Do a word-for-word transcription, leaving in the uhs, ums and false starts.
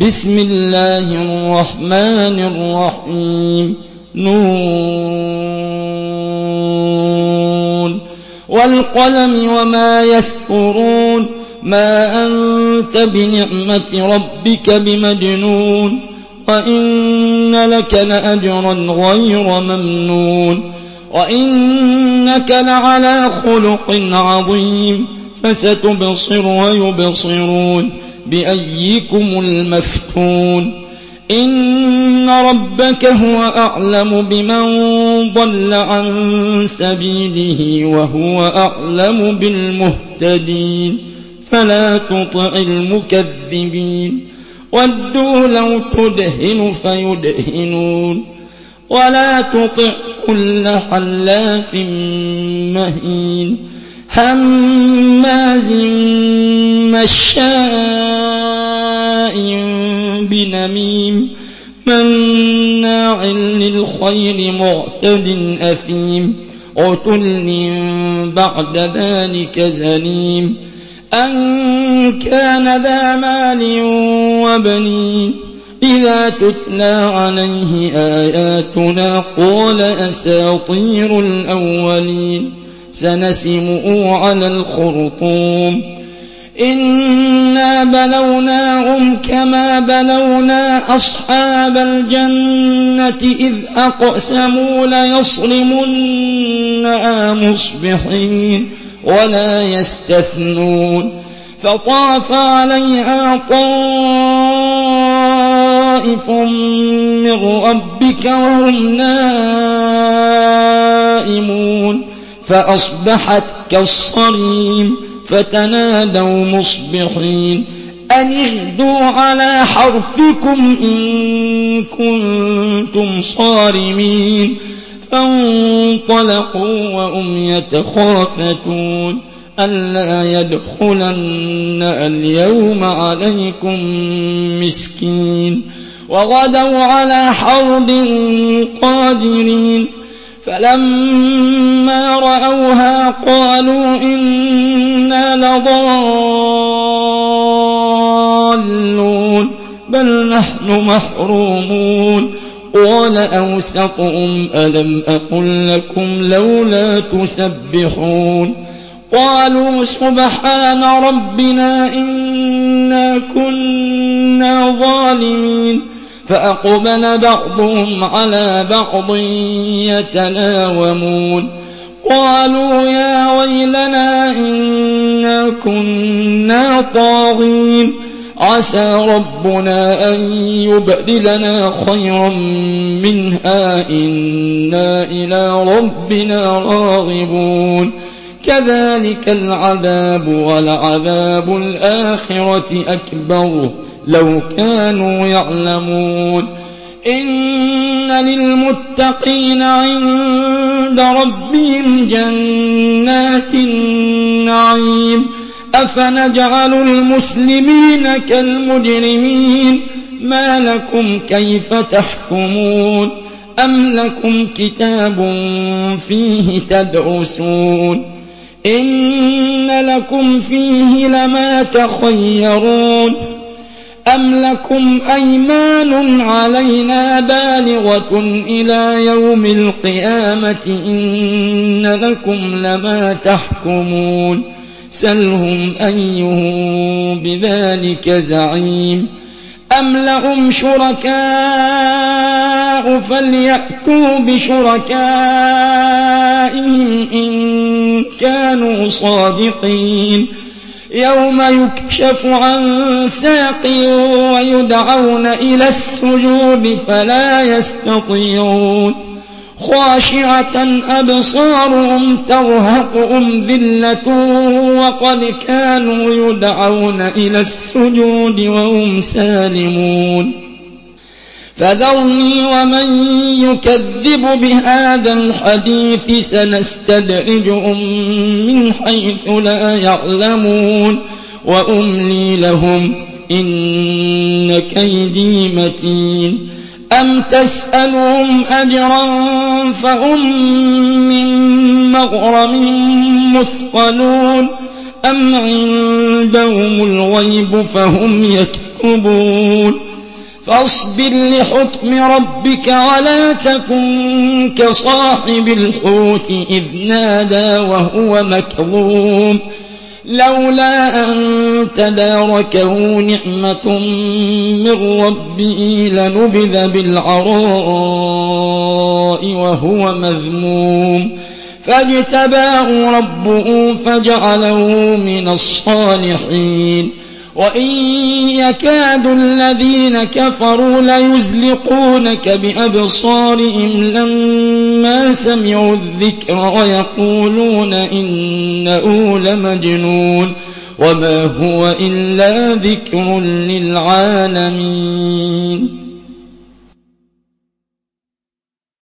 بسم الله الرحمن الرحيم نون والقلم وما يسطرون ما أنت بنعمة ربك بمجنون وإن لك لأجرا غير ممنون وإنك لعلى خلق عظيم فستبصر ويبصرون بأيكم المفتون إن ربك هو أعلم بمن ضل عن سبيله وهو أعلم بالمهتدين فلا تطع المكذبين ودوا لو تدهن فيدهنون ولا تطع كل حلاف مهين هماز مشاء بنميم مناع للخير معتد أثيم عتل بعد ذلك زنيم أن كان ذا مال وبنين إذا تتلى عليه آياتنا قال أساطير الأولين سنسمه على الخرطوم إنا بلوناهم كما بلونا أصحاب الجنة إذ أقسموا ليصرمنها مصبحين ولا يستثنون فطاف عليها طائف من ربك وهم نائمون فأصبحت كالصريم فتنادوا مصبحين أن اغدوا على حرثكم إن كنتم صارمين فانطلقوا وهم يتخافتون ألا يدخلن اليوم عليكم مسكين وغدوا على حرد قادرين فلما رأوها قالوا إنا لضالون بل نحن محرومون قال أوسطهم ألم أقل لكم لولا تسبحون قالوا سبحان ربنا إنا كنا ظالمين فأقبل بعضهم على بعض يتلاومون قالوا يا ويلنا إنا كنا طاغين عسى ربنا أن يبدلنا خيرا منها إنا إلى ربنا راغبون كذلك العذاب ولعذاب الآخرة أكبر لو كانوا يعلمون إن للمتقين عند ربهم جنات النعيم أفنجعل المسلمين كالمجرمين ما لكم كيف تحكمون أم لكم كتاب فيه تدرسون إن لكم فيه لما تخيرون أم لكم أيمان علينا بالغة إلى يوم القيامة إن لكم لما تحكمون سلهم أيهم بذلك زعيم أم لهم شركاء فليأتوا بشركائهم إن كانوا صادقين يوم يكشف عن ساق ويدعون إلى السجود فلا يستطيعون خاشعة أبصارهم ترهقهم ذلة وقد كانوا يدعون إلى السجود وهم سالمون فذرني ومن يكذب بهذا الحديث سنستدرجهم من حيث لا يعلمون وأملي لهم إن كيدي متين أم تسألهم أجرا فهم من مغرم مثقلون أم عندهم الغيب فهم يكتبون فاصبر لحكم ربك ولا تكن كصاحب الحوت إذ نادى وهو مكظوم لولا أن تداركه نعمة من ربه لنبذ بالعراء وهو مذموم فاجتباه ربه فجعله من الصالحين وإن يكاد الذين كفروا ليزلقونك بأبصارهم لما سمعوا الذكر ويقولون إنه لمجنون وما هو إلا ذكر للعالمين